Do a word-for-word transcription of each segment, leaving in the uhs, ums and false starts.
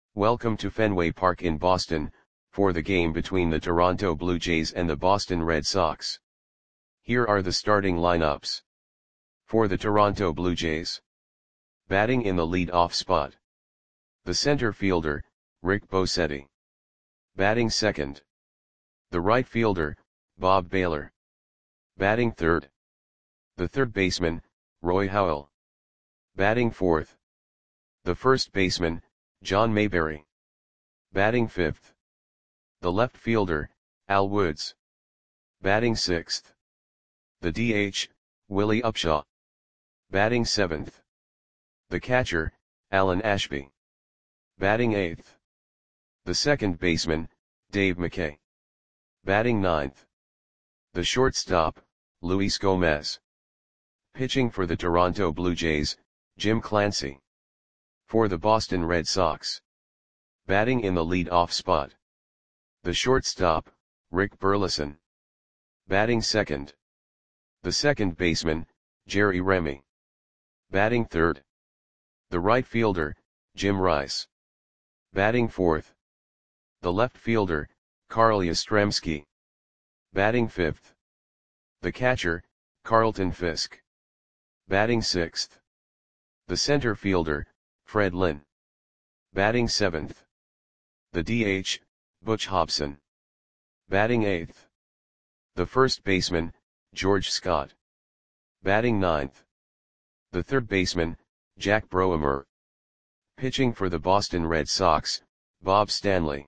Welcome to Fenway Park in Boston, for the game between the Toronto Blue Jays and the Boston Red Sox. Here are the starting lineups. For the Toronto Blue Jays. Batting in the lead-off spot. The center fielder, Rick Bosetti. Batting second. The right fielder, Bob Baylor. Batting third. The third baseman, Roy Howell. Batting fourth. The first baseman, John Mayberry. Batting fifth. The left fielder, Al Woods. Batting sixth. The D H, Willie Upshaw. Batting seventh. The catcher, Alan Ashby. Batting eighth. The second baseman, Dave McKay. Batting ninth. The shortstop, Luis Gomez. Pitching for the Toronto Blue Jays, Jim Clancy. For the Boston Red Sox. Batting in the lead-off spot. The shortstop, Rick Burleson. Batting second. The second baseman, Jerry Remy. Batting third. The right fielder, Jim Rice. Batting fourth. The left fielder, Carl Yastrzemski. Batting fifth. The catcher, Carlton Fisk. Batting sixth. The center fielder, Fred Lynn. Batting seventh. The D H, Butch Hobson. Batting eighth. The first baseman, George Scott. Batting ninth. The third baseman, Jack Broemer. Pitching for the Boston Red Sox, Bob Stanley.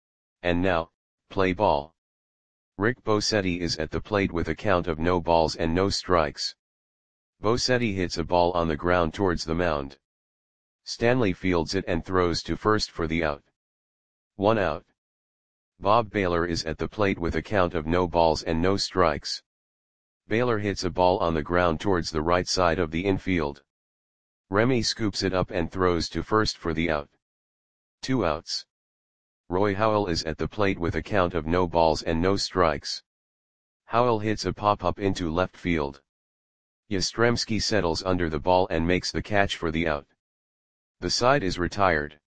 And now, play ball. Rick Bosetti is at the plate with a count of no balls and no strikes. Bosetti hits a ball on the ground towards the mound. Stanley fields it and throws to first for the out. One out. Bob Baylor is at the plate with a count of no balls and no strikes. Baylor hits a ball on the ground towards the right side of the infield. Remy scoops it up and throws to first for the out. Two outs. Roy Howell is at the plate with a count of no balls and no strikes. Howell hits a pop-up into left field. Yastrzemski settles under the ball and makes the catch for the out. The side is retired.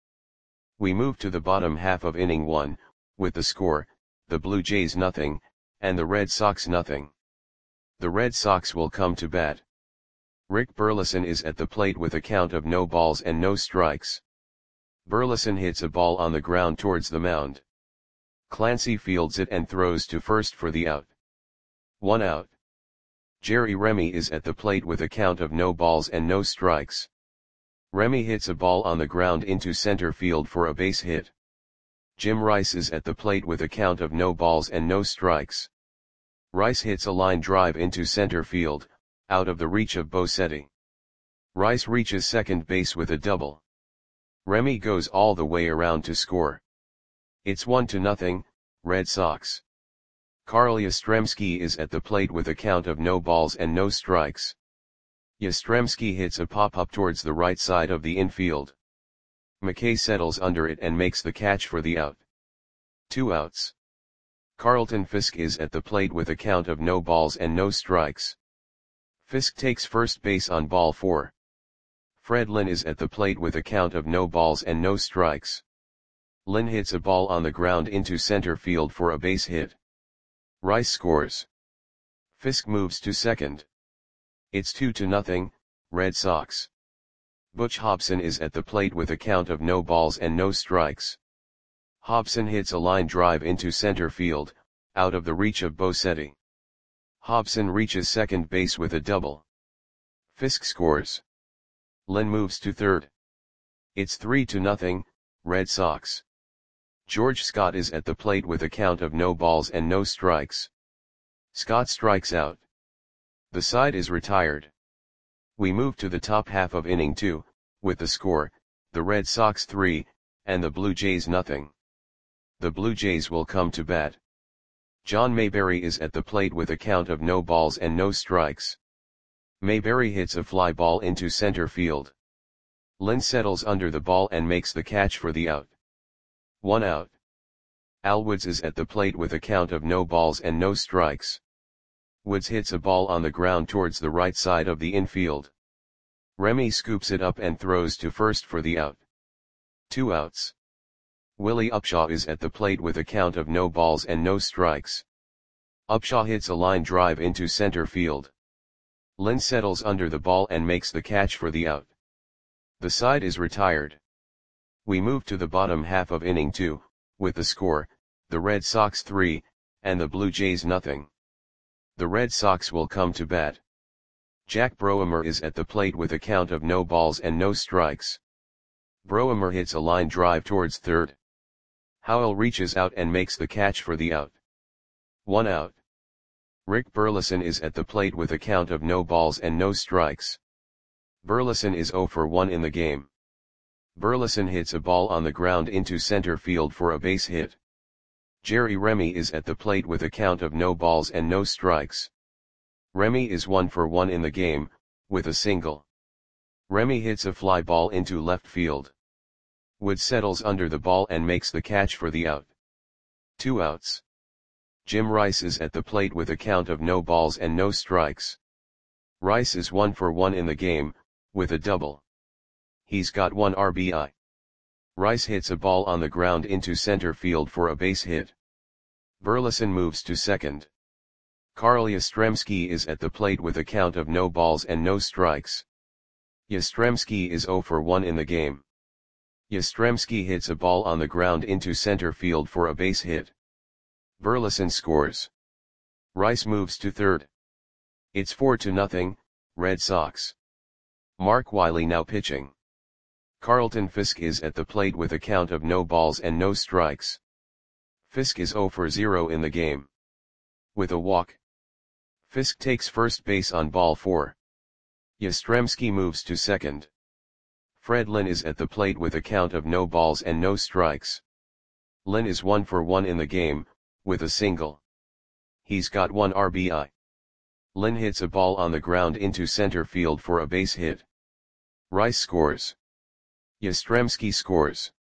We move to the bottom half of inning one, with the score, the Blue Jays nothing, and the Red Sox nothing. The Red Sox will come to bat. Rick Burleson is at the plate with a count of no balls and no strikes. Burleson hits a ball on the ground towards the mound. Clancy fields it and throws to first for the out. One out. Jerry Remy is at the plate with a count of no balls and no strikes. Remy hits a ball on the ground into center field for a base hit. Jim Rice is at the plate with a count of no balls and no strikes. Rice hits a line drive into center field, out of the reach of Bosetti. Rice reaches second base with a double. Remy goes all the way around to score. It's one to nothing, Red Sox. Carl Yastrzemski is at the plate with a count of no balls and no strikes. Yastrzemski hits a pop-up towards the right side of the infield. McKay settles under it and makes the catch for the out. Two outs. Carlton Fisk is at the plate with a count of no balls and no strikes. Fisk takes first base on ball four. Fred Lynn is at the plate with a count of no balls and no strikes. Lynn hits a ball on the ground into center field for a base hit. Rice scores. Fisk moves to second. It's two to nothing, Red Sox. Butch Hobson is at the plate with a count of no balls and no strikes. Hobson hits a line drive into center field, out of the reach of Bosetti. Hobson reaches second base with a double. Fisk scores. Lynn moves to third. It's three to nothing, Red Sox. George Scott is at the plate with a count of no balls and no strikes. Scott strikes out. The side is retired. We move to the top half of inning two, with the score, the Red Sox three, and the Blue Jays nothing. The Blue Jays will come to bat. John Mayberry is at the plate with a count of no balls and no strikes. Mayberry hits a fly ball into center field. Lynn settles under the ball and makes the catch for the out. One out. Al Woods is at the plate with a count of no balls and no strikes. Woods hits a ball on the ground towards the right side of the infield. Remy scoops it up and throws to first for the out. Two outs. Willie Upshaw is at the plate with a count of no balls and no strikes. Upshaw hits a line drive into center field. Lynn settles under the ball and makes the catch for the out. The side is retired. We move to the bottom half of inning two, with the score, the Red Sox three, and the Blue Jays nothing. The Red Sox will come to bat. Jack Broemer is at the plate with a count of no balls and no strikes. Broemer hits a line drive towards third. Howell reaches out and makes the catch for the out. One out. Rick Burleson is at the plate with a count of no balls and no strikes. Burleson is zero for one in the game. Burleson hits a ball on the ground into center field for a base hit. Jerry Remy is at the plate with a count of no balls and no strikes. Remy is one for one in the game, with a single. Remy hits a fly ball into left field. Wood settles under the ball and makes the catch for the out. Two outs. Jim Rice is at the plate with a count of no balls and no strikes. Rice is one for one in the game, with a double. He's got one R B I. Rice hits a ball on the ground into center field for a base hit. Burleson moves to second. Carl Yastrzemski is at the plate with a count of no balls and no strikes. Yastrzemski is zero for one in the game. Yastrzemski hits a ball on the ground into center field for a base hit. Burleson scores. Rice moves to third. It's four to nothing, Red Sox. Mark Wiley now pitching. Carlton Fisk is at the plate with a count of no balls and no strikes. Fisk is zero for zero in the game. With a walk. Fisk takes first base on ball four. Yastrzemski moves to second. Fred Lynn is at the plate with a count of no balls and no strikes. Lynn is one for one in the game, with a single. He's got one R B I. Lynn hits a ball on the ground into center field for a base hit. Rice scores. Yastrzemski scores.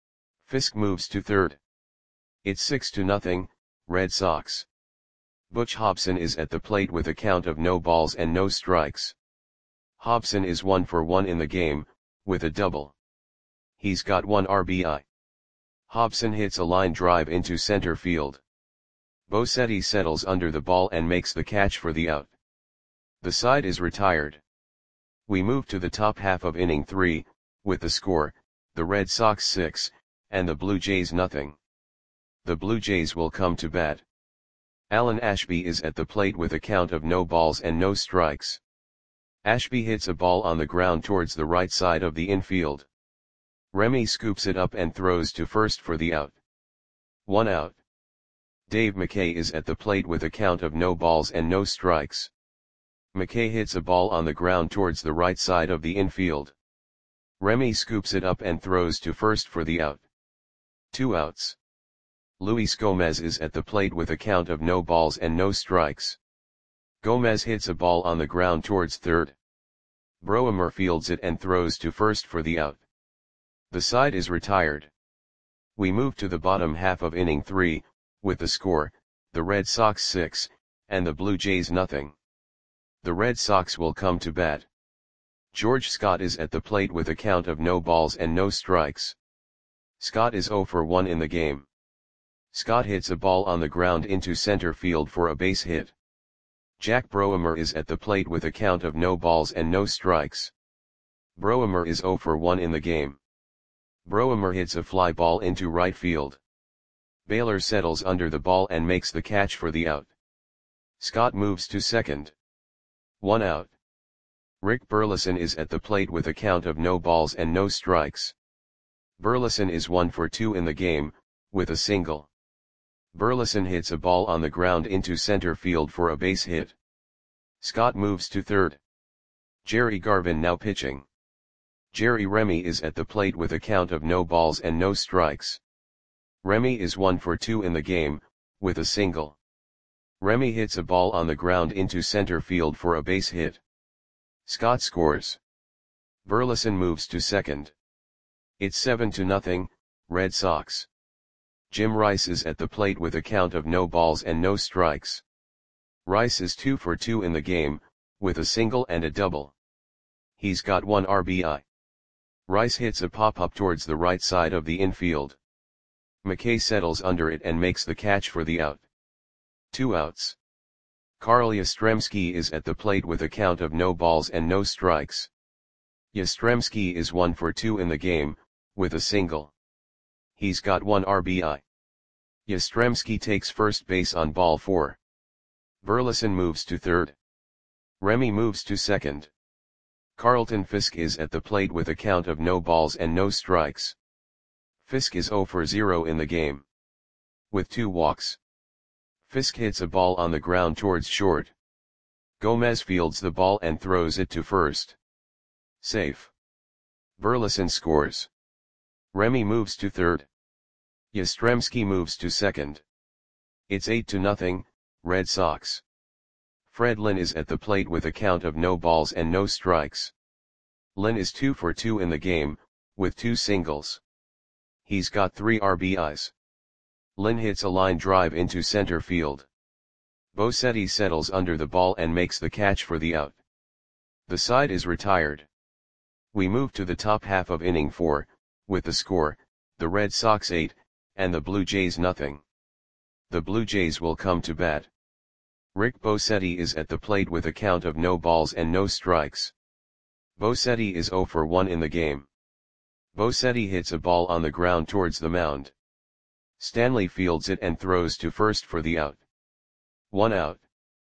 Fisk moves to third. It's six to nothing, Red Sox. Butch Hobson is at the plate with a count of no balls and no strikes. Hobson is one for one in the game, with a double. He's got one R B I. Hobson hits a line drive into center field. Bosetti settles under the ball and makes the catch for the out. The side is retired. We move to the top half of inning three, with the score, the Red Sox six, and the Blue Jays nothing. The Blue Jays will come to bat. Alan Ashby is at the plate with a count of no balls and no strikes. Ashby hits a ball on the ground towards the right side of the infield. Remy scoops it up and throws to first for the out. One out. Dave McKay is at the plate with a count of no balls and no strikes. McKay hits a ball on the ground towards the right side of the infield. Remy scoops it up and throws to first for the out. Two outs. Luis Gomez is at the plate with a count of no balls and no strikes. Gomez hits a ball on the ground towards third. Broemer fields it and throws to first for the out. The side is retired. We move to the bottom half of inning three, with the score, the Red Sox six, and the Blue Jays nothing. The Red Sox will come to bat. George Scott is at the plate with a count of no balls and no strikes. Scott is zero for one in the game. Scott hits a ball on the ground into center field for a base hit. Jack Broemer is at the plate with a count of no balls and no strikes. Broemer is zero for one in the game. Broemer hits a fly ball into right field. Baylor settles under the ball and makes the catch for the out. Scott moves to second. One out. Rick Burleson is at the plate with a count of no balls and no strikes. Burleson is one for two in the game, with a single. Burleson hits a ball on the ground into center field for a base hit. Scott moves to third. Jerry Garvin now pitching. Jerry Remy is at the plate with a count of no balls and no strikes. Remy is one for two in the game, with a single. Remy hits a ball on the ground into center field for a base hit. Scott scores. Burleson moves to second. It's seven to nothing, Red Sox. Jim Rice is at the plate with a count of no balls and no strikes. Rice is two for two in the game, with a single and a double. He's got one R B I. Rice hits a pop-up towards the right side of the infield. McKay settles under it and makes the catch for the out. Two outs. Carl Yastrzemski is at the plate with a count of no balls and no strikes. Yastrzemski is one for two in the game, with a single. He's got one R B I. Yastrzemski takes first base on ball four. Burleson moves to third. Remy moves to second. Carlton Fisk is at the plate with a count of no balls and no strikes. Fisk is zero for zero in the game. With two walks. Fisk hits a ball on the ground towards short. Gomez fields the ball and throws it to first. Safe. Burleson scores. Remy moves to third. Yastrzemski moves to second. It's eight to nothing, Red Sox. Fred Lynn is at the plate with a count of no balls and no strikes. Lynn is two for two in the game, with two singles. He's got three R B Is. Lynn hits a line drive into center field. Bosetti settles under the ball and makes the catch for the out. The side is retired. We move to the top half of inning four, with the score, the Red Sox eight, and the Blue Jays nothing. The Blue Jays will come to bat. Rick Bosetti is at the plate with a count of no balls and no strikes. Bosetti is zero for one in the game. Bosetti hits a ball on the ground towards the mound. Stanley fields it and throws to first for the out. One out.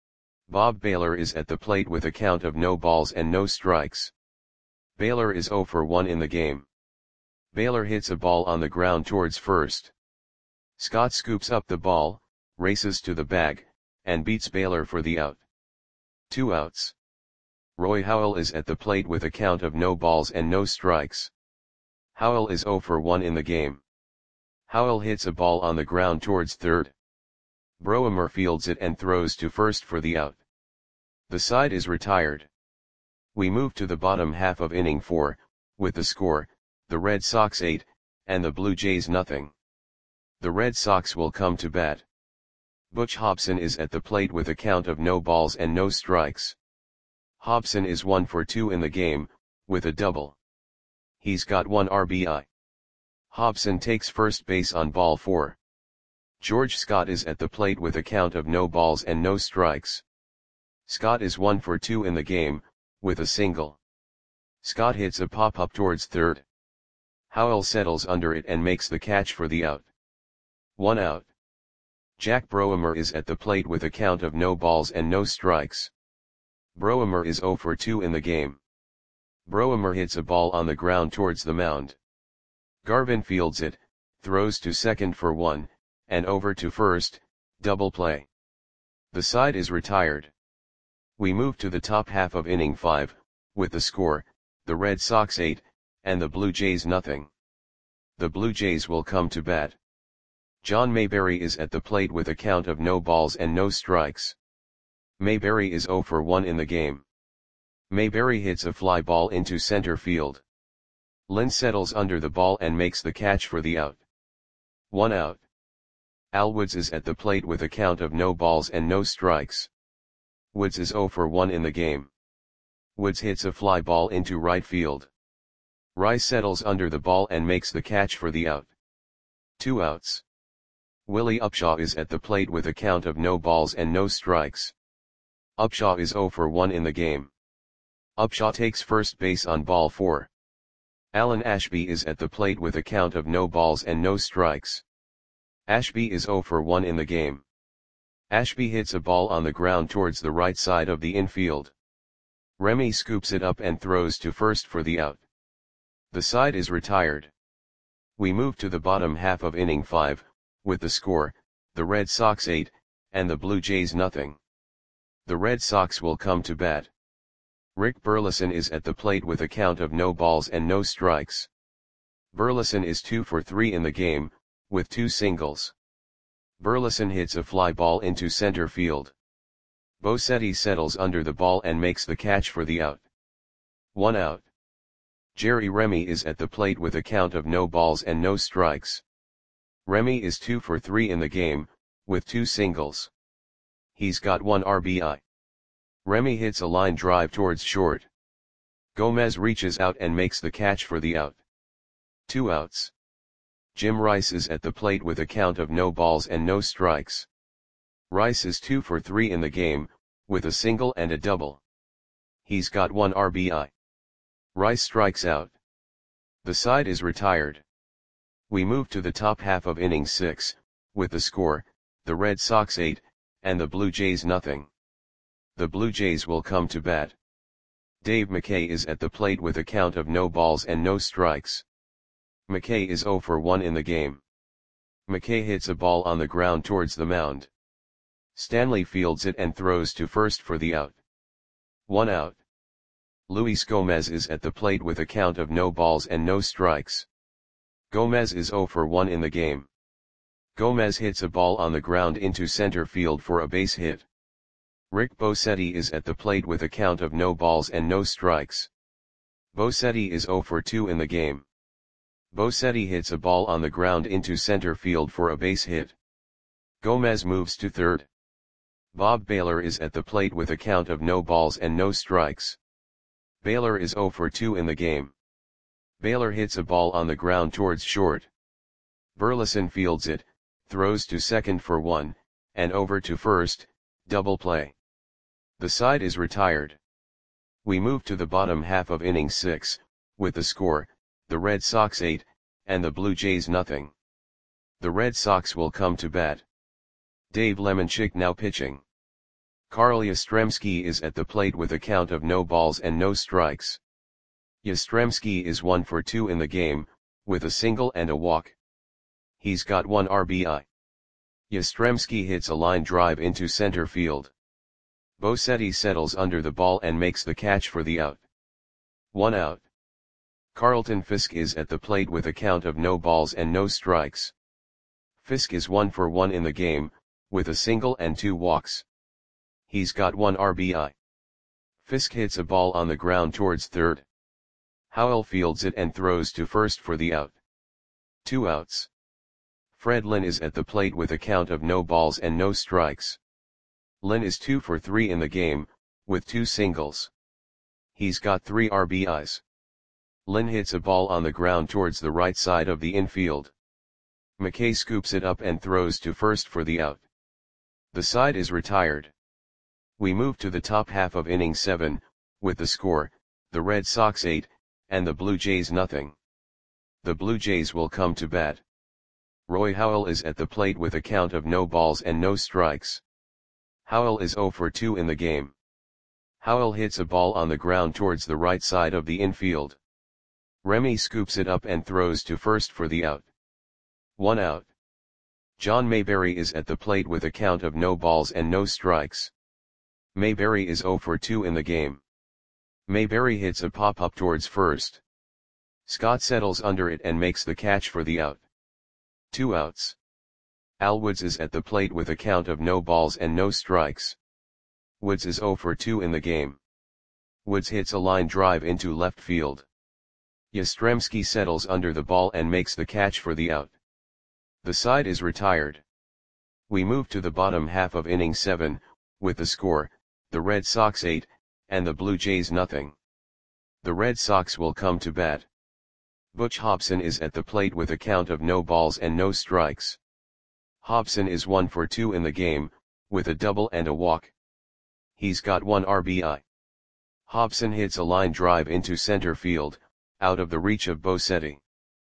Bob Baylor is at the plate with a count of no balls and no strikes. Baylor is zero for one in the game. Baylor hits a ball on the ground towards first. Scott scoops up the ball, races to the bag, and beats Baylor for the out. Two outs. Roy Howell is at the plate with a count of no balls and no strikes. Howell is zero for one in the game. Howell hits a ball on the ground towards third. Broemer fields it and throws to first for the out. The side is retired. We move to the bottom half of inning four, with the score, the Red Sox eight, and the Blue Jays nothing. The Red Sox will come to bat. Butch Hobson is at the plate with a count of no balls and no strikes. Hobson is one for two in the game, with a double. He's got one R B I. Hobson takes first base on ball four. George Scott is at the plate with a count of no balls and no strikes. Scott is one for two in the game, with a single. Scott hits a pop-up towards third. Howell settles under it and makes the catch for the out. One out. Jack Broemer is at the plate with a count of no balls and no strikes. Broemer is zero for two in the game. Broemer hits a ball on the ground towards the mound. Garvin fields it, throws to second for one, and over to first, double play. The side is retired. We move to the top half of inning five, with the score, the Red Sox eight, and the Blue Jays nothing. The Blue Jays will come to bat. John Mayberry is at the plate with a count of no balls and no strikes. Mayberry is zero for one in the game. Mayberry hits a fly ball into center field. Lynn settles under the ball and makes the catch for the out. One out. Al Woods is at the plate with a count of no balls and no strikes. Woods is zero for one in the game. Woods hits a fly ball into right field. Rice settles under the ball and makes the catch for the out. Two outs. Willie Upshaw is at the plate with a count of no balls and no strikes. Upshaw is zero for one in the game. Upshaw takes first base on ball four. Alan Ashby is at the plate with a count of no balls and no strikes. Ashby is zero for one in the game. Ashby hits a ball on the ground towards the right side of the infield. Remy scoops it up and throws to first for the out. The side is retired. We move to the bottom half of inning five, with the score, the Red Sox eight, and the Blue Jays nothing. The Red Sox will come to bat. Rick Burleson is at the plate with a count of no balls and no strikes. Burleson is two for three in the game, with two singles. Burleson hits a fly ball into center field. Bosetti settles under the ball and makes the catch for the out. One out. Jerry Remy is at the plate with a count of no balls and no strikes. Remy is two for three in the game, with two singles. He's got one R B I. Remy hits a line drive towards short. Gomez reaches out and makes the catch for the out. Two outs. Jim Rice is at the plate with a count of no balls and no strikes. Rice is two for three in the game, with a single and a double. He's got one R B I. Rice strikes out. The side is retired. We move to the top half of inning six, with the score, the Red Sox eight, and the Blue Jays nothing. The Blue Jays will come to bat. Dave McKay is at the plate with a count of no balls and no strikes. McKay is zero for one in the game. McKay hits a ball on the ground towards the mound. Stanley fields it and throws to first for the out. One out. Luis Gomez is at the plate with a count of no balls and no strikes. Gomez is zero for one in the game. Gomez hits a ball on the ground into center field for a base hit. Rick Bosetti is at the plate with a count of no balls and no strikes. Bosetti is zero for two in the game. Bosetti hits a ball on the ground into center field for a base hit. Gomez moves to third. Bob Baylor is at the plate with a count of no balls and no strikes. Baylor is zero for two in the game. Baylor hits a ball on the ground towards short. Burleson fields it, throws to second for one, and over to first, double play. The side is retired. We move to the bottom half of inning six, with the score, the Red Sox eight, and the Blue Jays nothing. The Red Sox will come to bat. Dave Lemanchik now pitching. Carl Yastrzemski is at the plate with a count of no balls and no strikes. Yastrzemski is one for two in the game, with a single and a walk. He's got one R B I. Yastrzemski hits a line drive into center field. Bosetti settles under the ball and makes the catch for the out. One out. Carlton Fisk is at the plate with a count of no balls and no strikes. Fisk is one for one in the game, with a single and two walks. He's got one R B I. Fisk hits a ball on the ground towards third. Howell fields it and throws to first for the out. Two outs. Fred Lynn is at the plate with a count of no balls and no strikes. Lynn is two for three in the game, with two singles. He's got three R B Is. Lynn hits a ball on the ground towards the right side of the infield. McKay scoops it up and throws to first for the out. The side is retired. We move to the top half of inning seven, with the score, the Red Sox eight, and the Blue Jays nothing. The Blue Jays will come to bat. Roy Howell is at the plate with a count of no balls and no strikes. Howell is zero for two in the game. Howell hits a ball on the ground towards the right side of the infield. Remy scoops it up and throws to first for the out. One out. John Mayberry is at the plate with a count of no balls and no strikes. Mayberry is zero for two in the game. Mayberry hits a pop-up towards first. Scott settles under it and makes the catch for the out. Two outs. Al Woods is at the plate with a count of no balls and no strikes. Woods is zero for two in the game. Woods hits a line drive into left field. Yastrzemski settles under the ball and makes the catch for the out. The side is retired. We move to the bottom half of inning seven, with the score, the Red Sox eight, and the Blue Jays nothing. The Red Sox will come to bat. Butch Hobson is at the plate with a count of no balls and no strikes. Hobson is one for two in the game, with a double and a walk. He's got one R B I. Hobson hits a line drive into center field, out of the reach of Bosetti.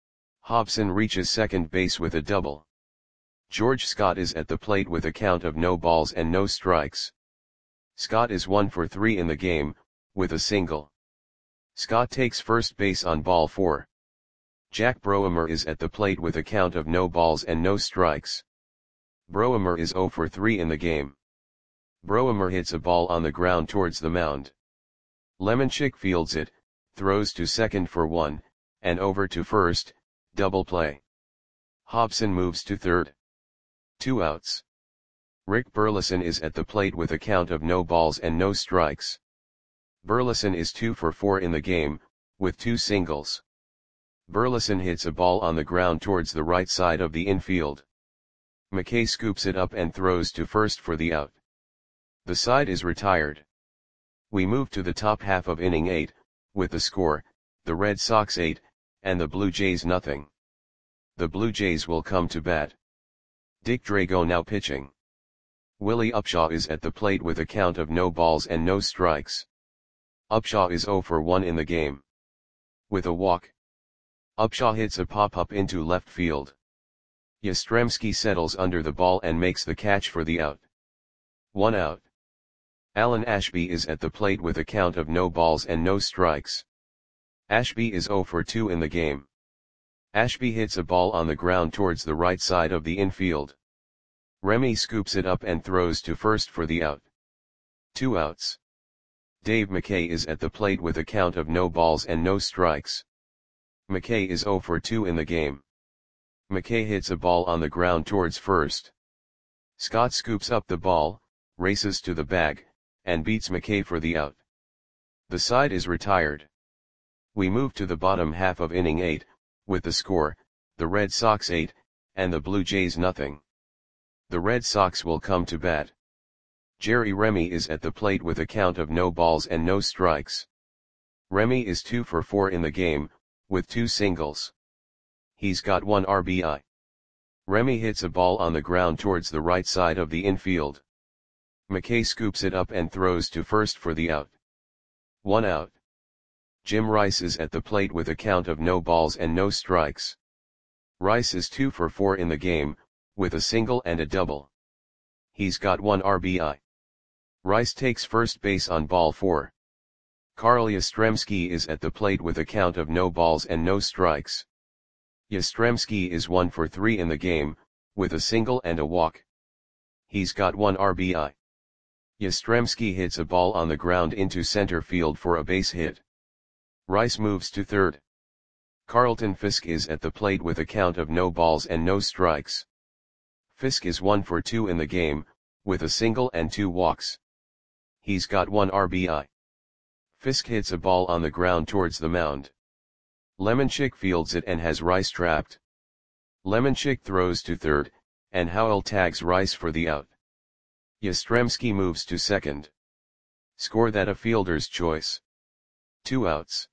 Hobson reaches second base with a double. George Scott is at the plate with a count of no balls and no strikes. Scott is one for three in the game, with a single. Scott takes first base on ball four. Jack Broemer is at the plate with a count of no balls and no strikes. Broemer is zero for three in the game. Broemer hits a ball on the ground towards the mound. Lemanchik fields it, throws to second for one, and over to first, double play. Hobson moves to third. Two outs. Rick Burleson is at the plate with a count of no balls and no strikes. Burleson is two for four in the game, with two singles. Burleson hits a ball on the ground towards the right side of the infield. McKay scoops it up and throws to first for the out. The side is retired. We move to the top half of inning eight, with the score, the Red Sox eight, and the Blue Jays nothing. The Blue Jays will come to bat. Dick Drago now pitching. Willie Upshaw is at the plate with a count of no balls and no strikes. Upshaw is oh for one in the game. With a walk, Upshaw hits a pop-up into left field. Yastrzemski settles under the ball and makes the catch for the out. One out. Alan Ashby is at the plate with a count of no balls and no strikes. Ashby is oh for two in the game. Ashby hits a ball on the ground towards the right side of the infield. Remy scoops it up and throws to first for the out. Two outs. Dave McKay is at the plate with a count of no balls and no strikes. McKay is oh for two in the game. McKay hits a ball on the ground towards first. Scott scoops up the ball, races to the bag, and beats McKay for the out. The side is retired. We move to the bottom half of inning eight, with the score, the Red Sox eight, and the Blue Jays nothing. The Red Sox will come to bat. Jerry Remy is at the plate with a count of no balls and no strikes. Remy is two for four in the game, with two singles. He's got one R B I. Remy hits a ball on the ground towards the right side of the infield. McKay scoops it up and throws to first for the out. One out. Jim Rice is at the plate with a count of no balls and no strikes. Rice is two for four in the game, with a single and a double. He's got one R B I. Rice takes first base on ball four. Carl Yastrzemski is at the plate with a count of no balls and no strikes. Yastrzemski is one for three in the game, with a single and a walk. He's got one R B I. Yastrzemski hits a ball on the ground into center field for a base hit. Rice moves to third. Carlton Fisk is at the plate with a count of no balls and no strikes. Fisk is one for two in the game, with a single and two walks. He's got one R B I. Fisk hits a ball on the ground towards the mound. Lemanchik fields it and has Rice trapped. Lemanchik throws to third, and Howell tags Rice for the out. Yastrzemski moves to second. Score that a fielder's choice. Two outs.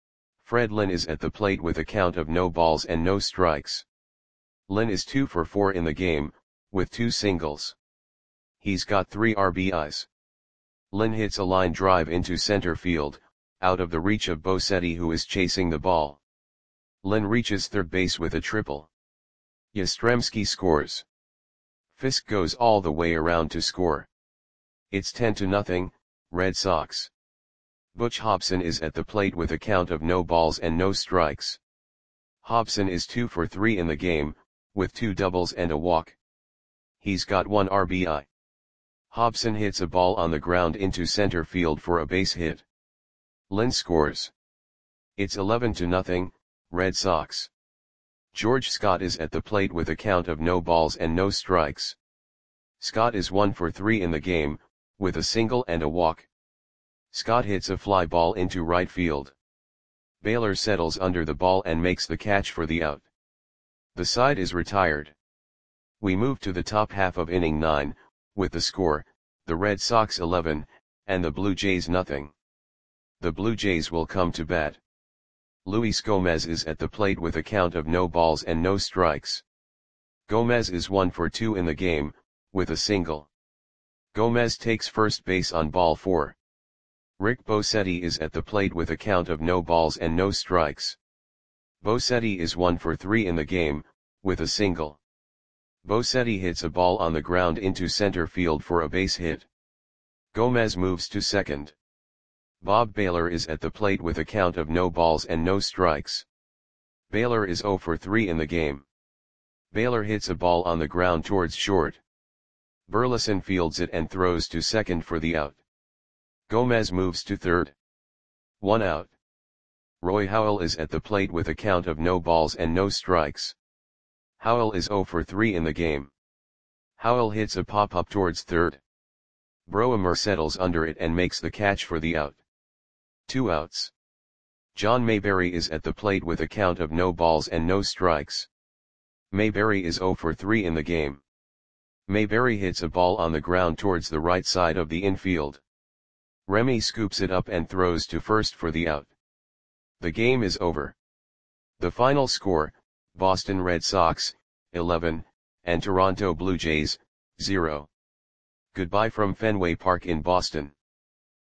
Fred Lynn is at the plate with a count of no balls and no strikes. Lynn is two for four in the game, with two singles. He's got three R B Is. Lynn hits a line drive into center field, out of the reach of Bosetti, who is chasing the ball. Lynn reaches third base with a triple. Yastrzemski scores. Fisk goes all the way around to score. It's ten to nothing, Red Sox. Butch Hobson is at the plate with a count of no balls and no strikes. Hobson is two for three in the game, with two doubles and a walk. He's got one R B I. Hobson hits a ball on the ground into center field for a base hit. Lynn scores. It's eleven to nothing, Red Sox. George Scott is at the plate with a count of no balls and no strikes. Scott is one for three in the game, with a single and a walk. Scott hits a fly ball into right field. Baylor settles under the ball and makes the catch for the out. The side is retired. We move to the top half of inning nine, with the score, the Red Sox eleven, and the Blue Jays nothing. The Blue Jays will come to bat. Luis Gomez is at the plate with a count of no balls and no strikes. Gomez is one for two in the game, with a single. Gomez takes first base on ball four. Rick Bosetti is at the plate with a count of no balls and no strikes. Bosetti is one for three in the game, with a single. Bosetti hits a ball on the ground into center field for a base hit. Gomez moves to second. Bob Baylor is at the plate with a count of no balls and no strikes. Baylor is oh for three in the game. Baylor hits a ball on the ground towards short. Burleson fields it and throws to second for the out. Gomez moves to third. One out. Roy Howell is at the plate with a count of no balls and no strikes. Howell is oh for three in the game. Howell hits a pop-up towards third. Broemer settles under it and makes the catch for the out. Two outs. John Mayberry is at the plate with a count of no balls and no strikes. Mayberry is oh for three in the game. Mayberry hits a ball on the ground towards the right side of the infield. Remy scoops it up and throws to first for the out. The game is over. The final score, Boston Red Sox, eleven, and Toronto Blue Jays, zero. Goodbye from Fenway Park in Boston.